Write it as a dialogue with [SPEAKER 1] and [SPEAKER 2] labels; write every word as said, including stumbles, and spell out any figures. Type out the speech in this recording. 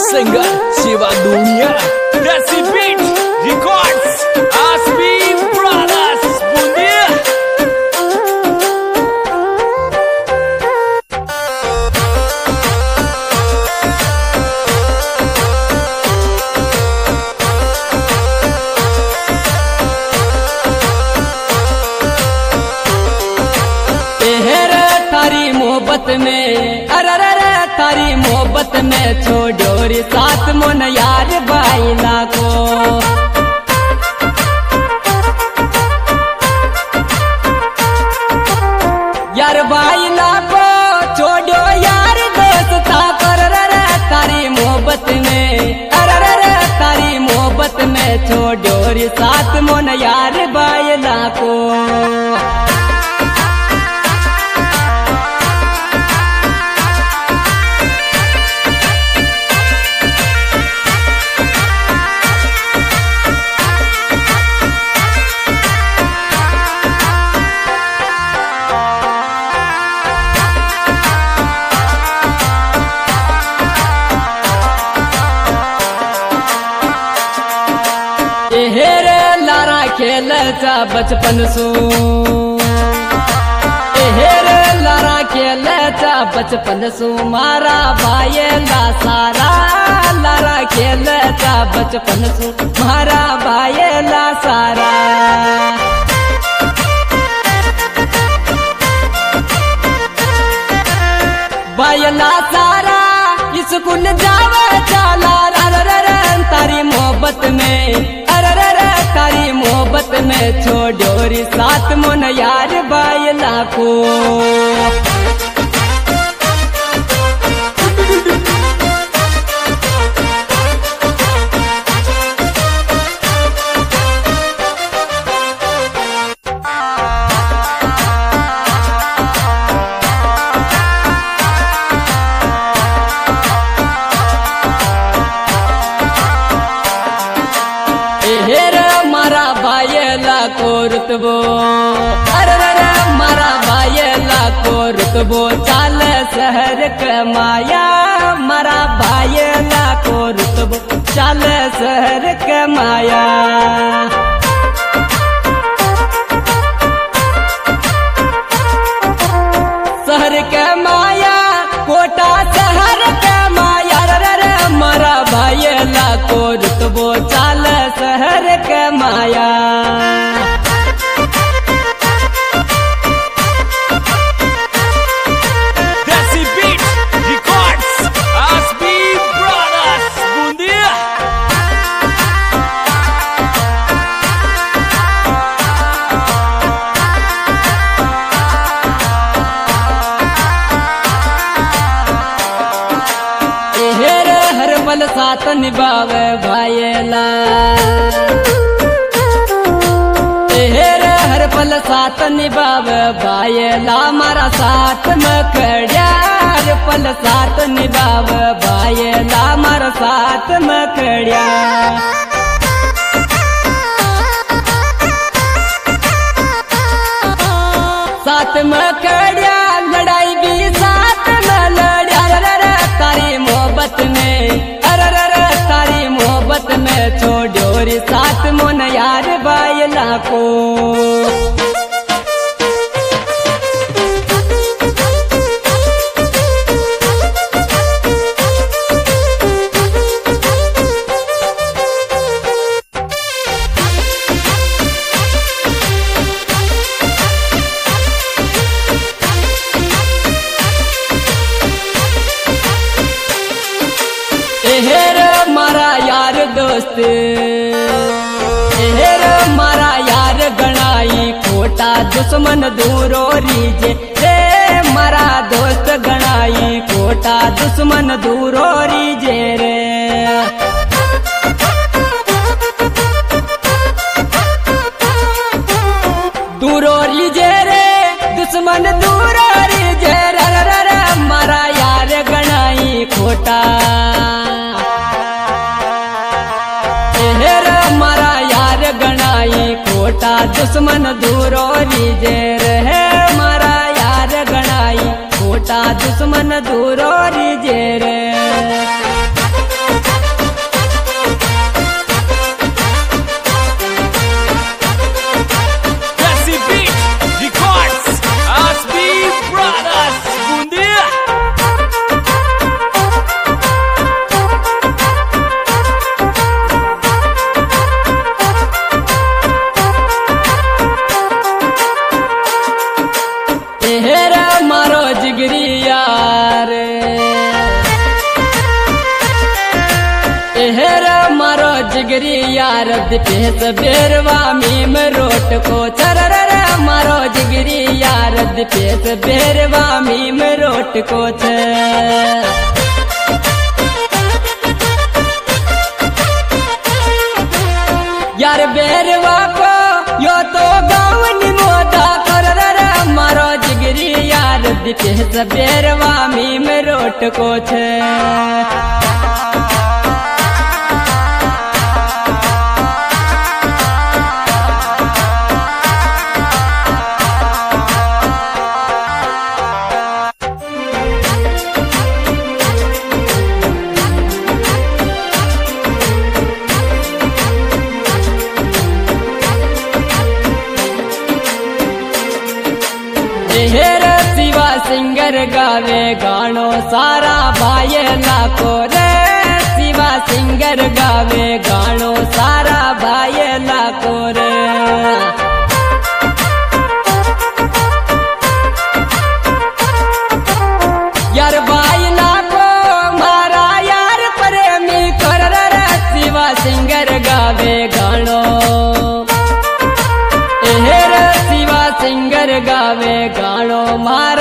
[SPEAKER 1] Singer Shiva दुनिया रेसिपीट records आसबी ब्रदर्स बुंदिया।
[SPEAKER 2] तारी मोहब्बत में अरे तारी मोहब्बत में छोड़ो रे साथ मन यार बाइला को। यार बाइला को छोड़ो यार दोस्ता कर रे तारी मोहब्बत में अरे तारी मोहब्बत में छोड़ो रे साथ मन यार बाइला को। हेरे लारा खेलता बचपन सू हेरे लारा खेलता बचपन सू मारा भाई ला सारा लारा खेलता बचपन सू मारा भाई ला सारा। बायला सारा स्कूल जावा चला तारी मोहब्बत में तारी मोहब्बत में छोड़ो रे साथ मन यार बाइला को। को रुतबो अरे मारा भाईला को रुतबो चाल शहर कमाया मारा भाईला को रुतबो चाल शहर कमाया। शहर कमाया कोटा शहर कमाया रे मारा भाईला को रुतबो चाल शहर कमाया। पल साथ निभावे भाईला हेरे हर पल साथ निभावे भाईला मारा साथ में खड़िया हर पल साथ निभावे भाईला मारा साथ में खड़िया। साथ में खड़िया लड़ाई भी साथ में लड़िया रे तारी मोहब्बत में तारी मोहब्बत में छोड़ो रे साथ मन यार बाइला को। हेरे मारा यार दोस्त हेरे मारा यार गणाई खोटा दुश्मन दूरो रीजे रे मारा दोस्त गणाई खोटा दुश्मन दूरो रीजे रे। दूरो रीजे रे दुश्मन दूरो रीजे रे मारा यार गणाई खोटा खोटा दुश्मन दूरो रीजे रे मारा यार गणाई खोटा दुश्मन दूरो रीजे रे। हेर मारो जिगरी यार दिपेश बेरवा मीम रोट को चरर मारो जिगरी यार दिपेश बेरवा मीम रोट को छे यार बेरवा को यो तो गाँव निमोदा कर मारो जिगरी यार दिपेश बेरवा मीम रोट को छे हेर शिवा सिंगर गावे गानो सारा भाई लाखो रे शिवा सिंगर गावे गानो सारा भाई लाखो रे यार भाई लाखो मारा यार प्रेमी कर रे शिवा सिंगर गावे गानो हेर शिवा सिंगर गावे गानो मारा